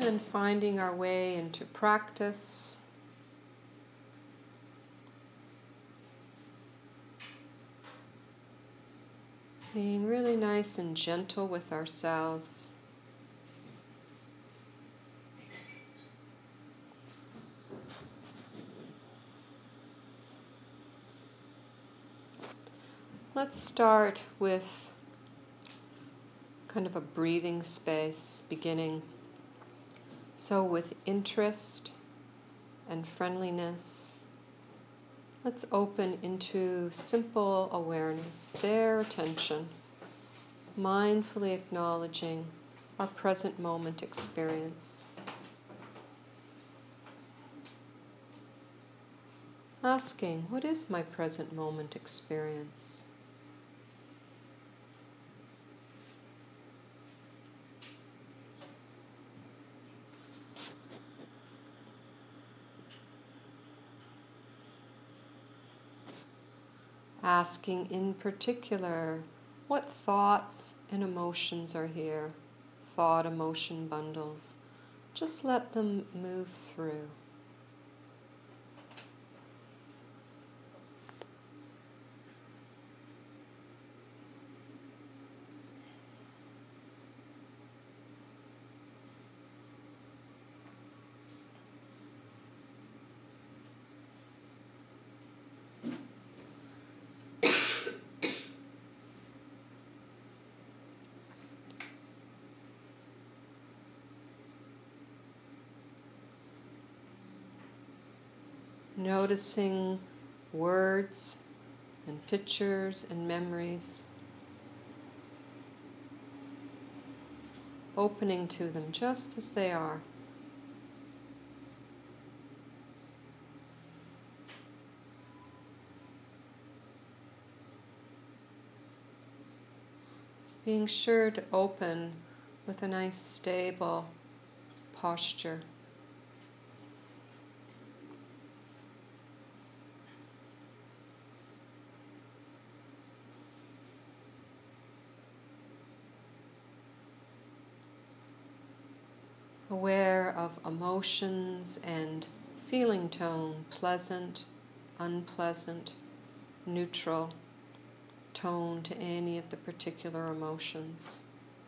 then finding our way into practice. Being really nice and gentle with ourselves. Let's start with kind of a breathing space beginning. So with interest and friendliness, let's open into simple awareness, bare attention, mindfully acknowledging our present moment experience. Asking, what is my present moment experience? Asking in particular, what thoughts and emotions are here? Thought, emotion bundles. Just let them move through. Noticing words and pictures and memories, opening to them just as they are. Being sure to open with a nice stable posture. Aware of emotions and feeling tone, pleasant, unpleasant, neutral tone to any of the particular emotions.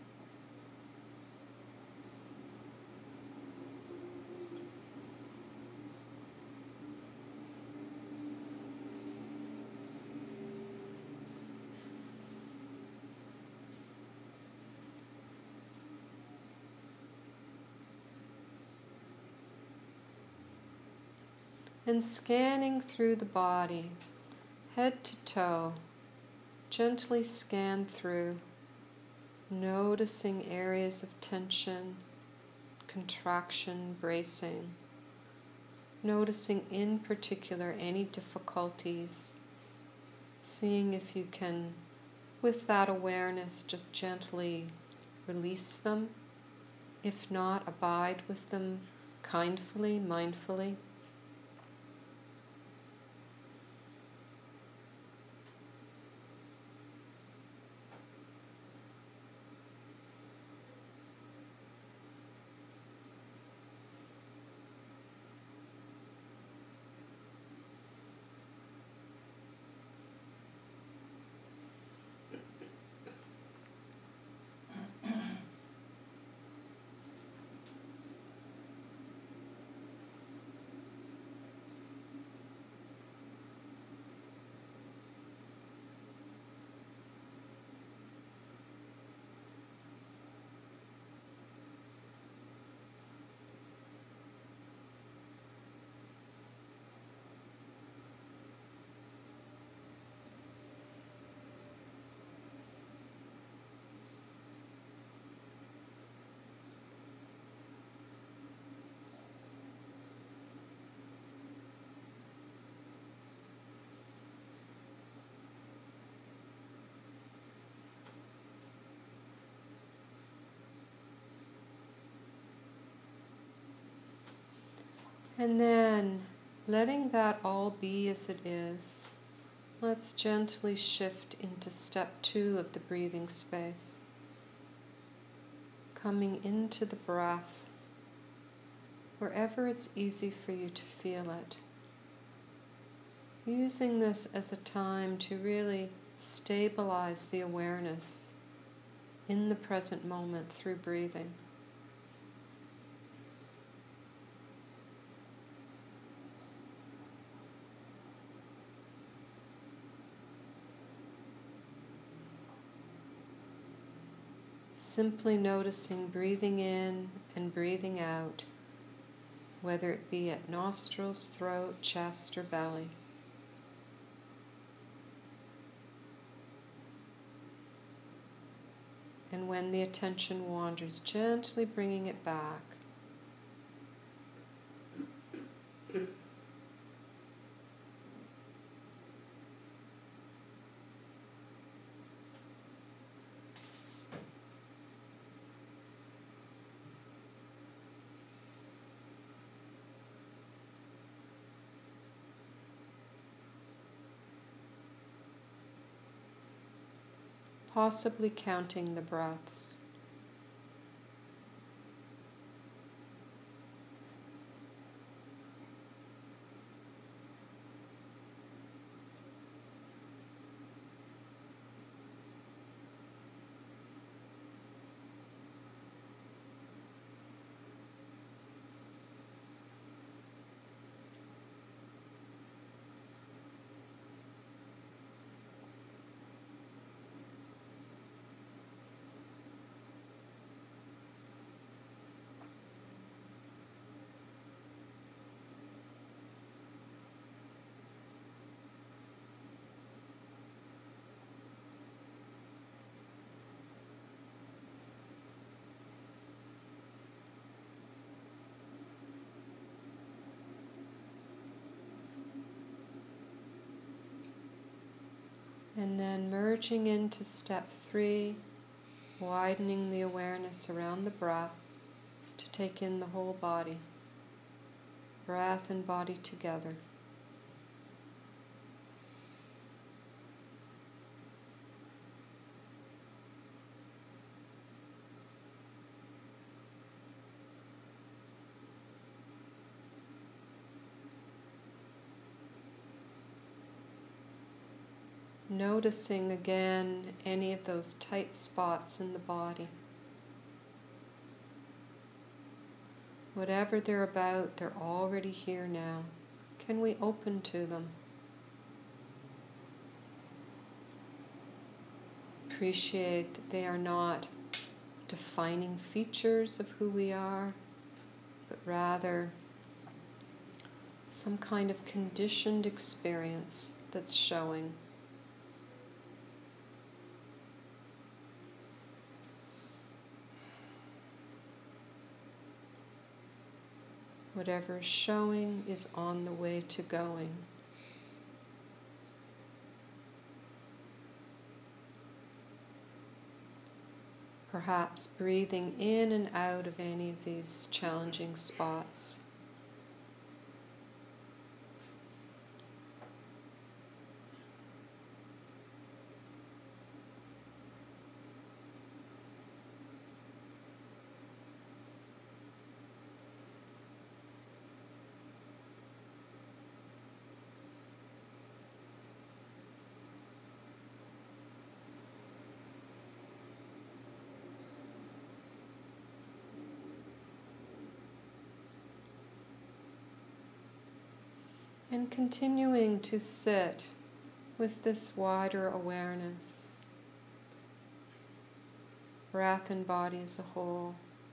And scanning through the body, head to toe, gently scan through, noticing areas of tension, contraction, bracing, noticing in particular any difficulties, seeing if you can, with that awareness, just gently release them, if not, abide with them kindly, mindfully. And then, letting that all be as it is, let's gently shift into step 2 of the breathing space. Coming into the breath, wherever it's easy for you to feel it. Using this as a time to really stabilize the awareness in the present moment through breathing. Simply noticing breathing in and breathing out, whether it be at nostrils, throat, chest, or belly. And when the attention wanders, gently bringing it back. Possibly counting the breaths. And then merging into step 3, widening the awareness around the breath to take in the whole body, breath and body together. Noticing again any of those tight spots in the body. Whatever they're about, they're already here now. Can we open to them? Appreciate that they are not defining features of who we are, but rather some kind of conditioned experience that's showing. Whatever is showing is on the way to going. Perhaps breathing in and out of any of these challenging spots. And continuing to sit with this wider awareness, breath and body as a whole,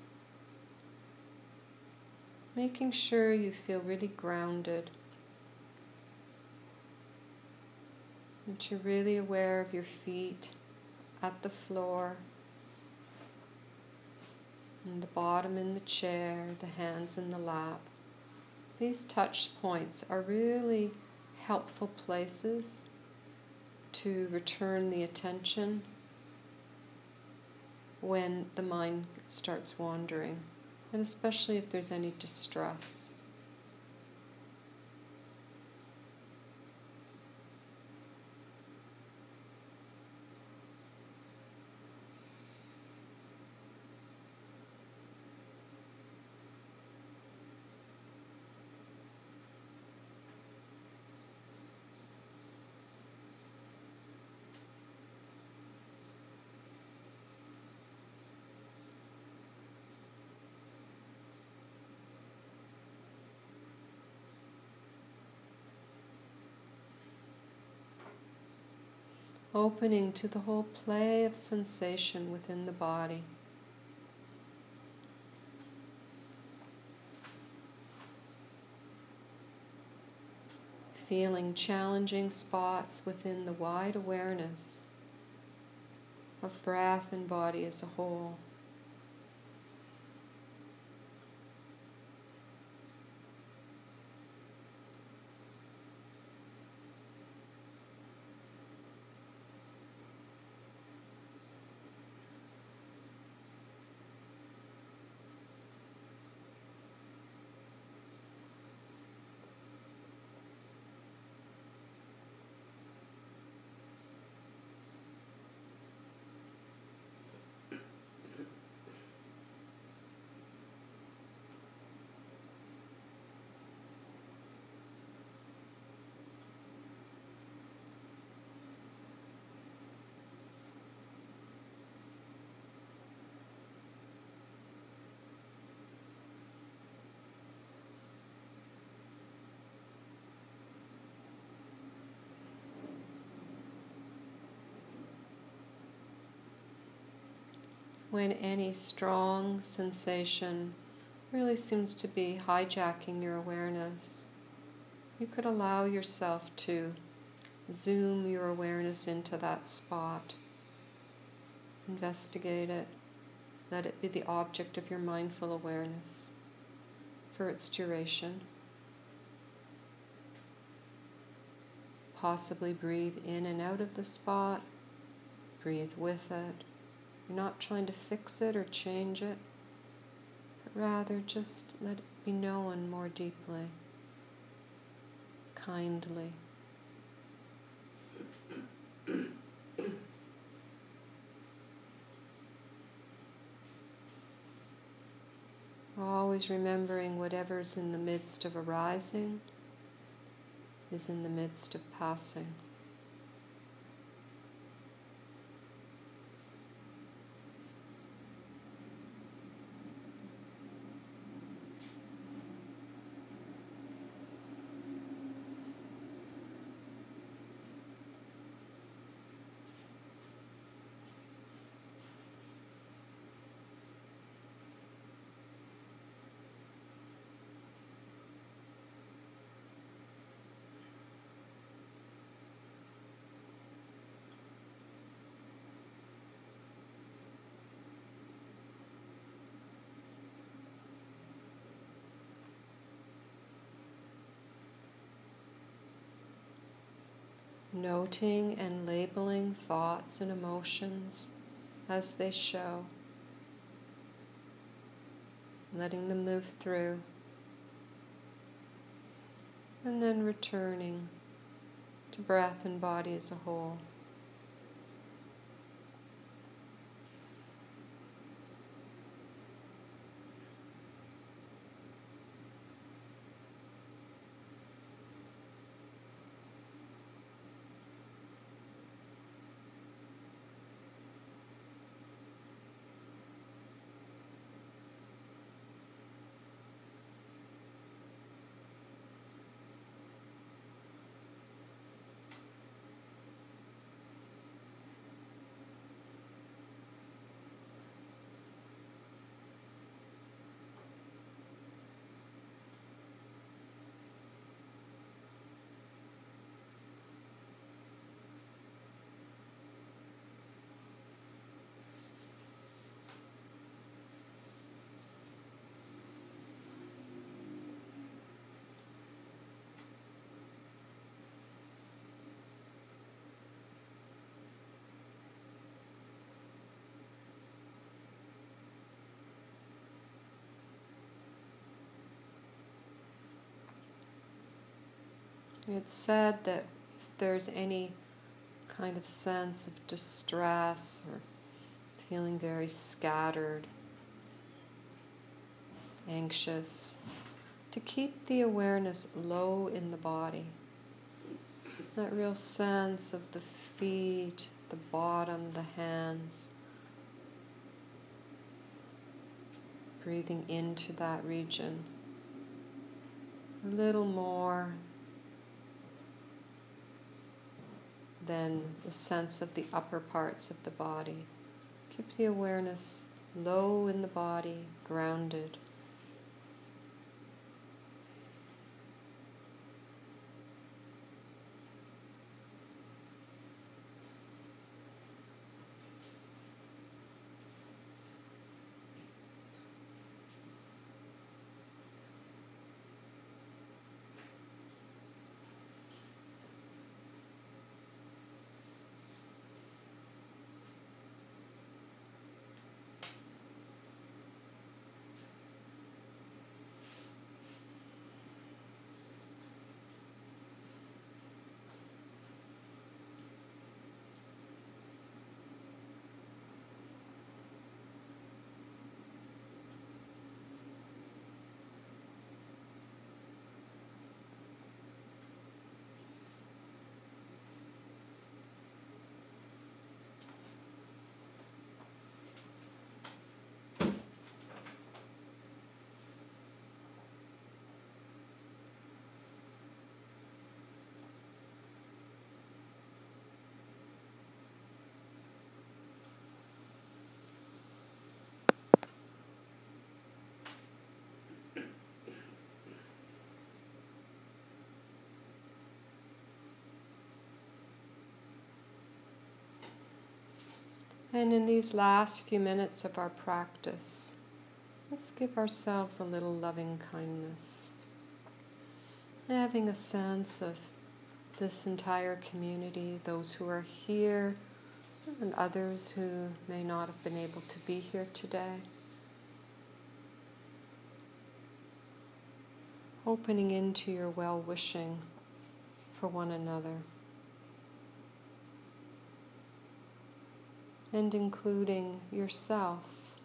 making sure you feel really grounded, that you're really aware of your feet at the floor, and the bottom in the chair, the hands in the lap. These touch points are really helpful places to return the attention when the mind starts wandering, and especially if there's any distress. opening to the whole play of sensation within the body. Feeling challenging spots within the wide awareness of breath and body as a whole. When any strong sensation really seems to be hijacking your awareness, you could allow yourself to zoom your awareness into that spot. Investigate it. Let it be the object of your mindful awareness for its duration. Possibly breathe in and out of the spot. Breathe with it. You're not trying to fix it or change it, but rather just let it be known more deeply, kindly. Always remembering whatever's in the midst of arising is in the midst of passing. Noting and labeling thoughts and emotions as they show, letting them move through, and then returning to breath and body as a whole. It's said that if there's any kind of sense of distress or feeling very scattered, anxious, to keep the awareness low in the body. That real sense of the feet, the bottom, the hands. Breathing into that region. A little more. than the sense of the upper parts of the body. Keep the awareness low in the body, grounded. And in these last few minutes of our practice, let's give ourselves a little loving kindness. Having a sense of this entire community, those who are here and others who may not have been able to be here today. Opening into your well-wishing for one another. And including yourself.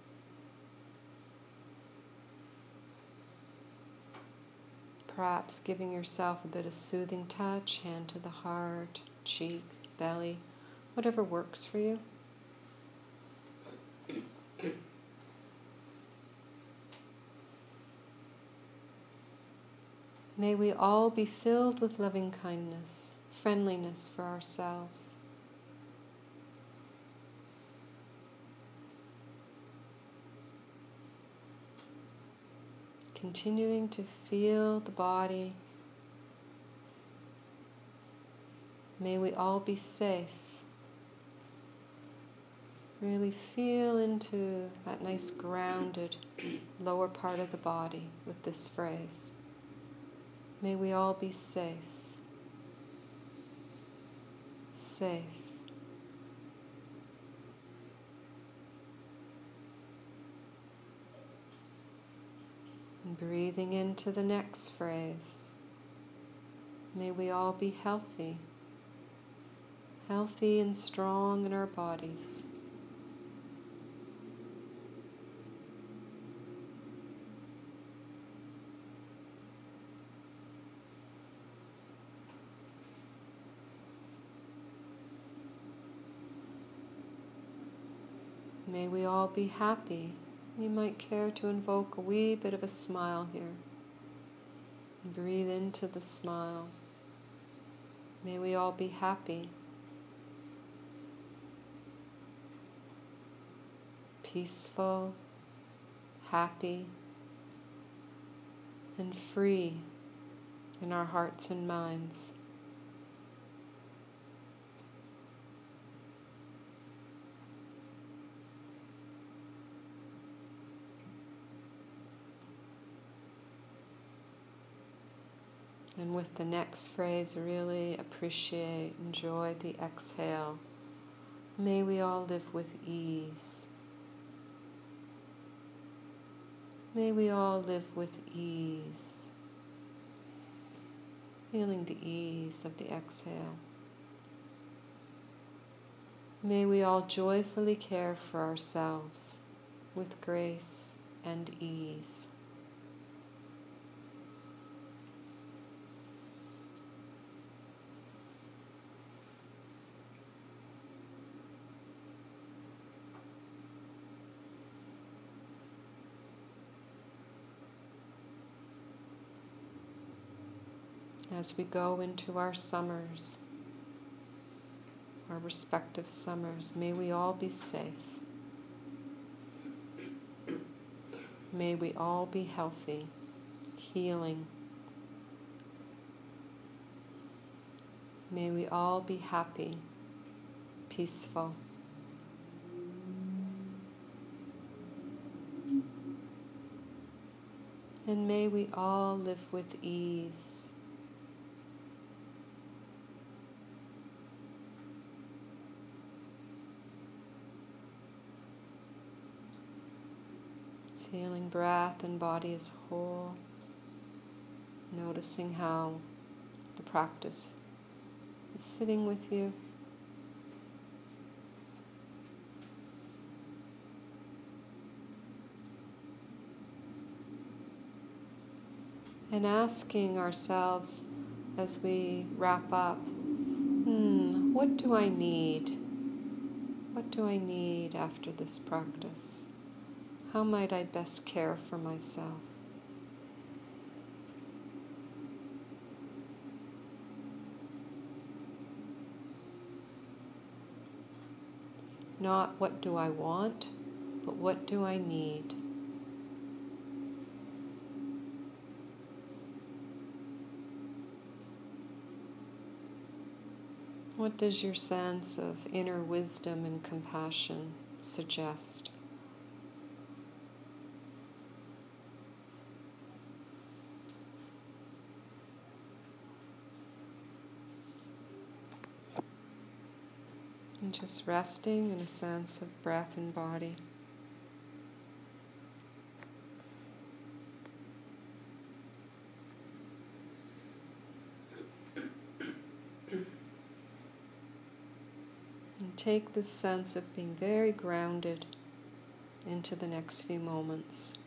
Perhaps giving yourself a bit of soothing touch, hand to the heart, cheek, belly, whatever works for you. May we all be filled with loving kindness, friendliness for ourselves. Continuing to feel the body. May we all be safe. Really feel into that nice grounded lower part of the body with this phrase. May we all be safe. Safe. And breathing into the next phrase. May we all be healthy. Healthy and strong in our bodies. May we all be happy. You might care to invoke a wee bit of a smile here. And breathe into the smile. May we all be happy. Peaceful, happy, and free in our hearts and minds. And with the next phrase, really appreciate, enjoy the exhale. May we all live with ease. May we all live with ease. Feeling the ease of the exhale. May we all joyfully care for ourselves with grace and ease. As we go into our summers, our respective summers. May we all be safe. May we all be healthy, healing. May we all be happy, peaceful. And may we all live with ease. Feeling breath and body as whole, noticing how the practice is sitting with you. And asking ourselves as we wrap up, what do I need? What do I need after this practice? How might I best care for myself? Not what do I want, but what do I need? What does your sense of inner wisdom and compassion suggest? And just resting in a sense of breath and body. And take this sense of being very grounded into the next few moments.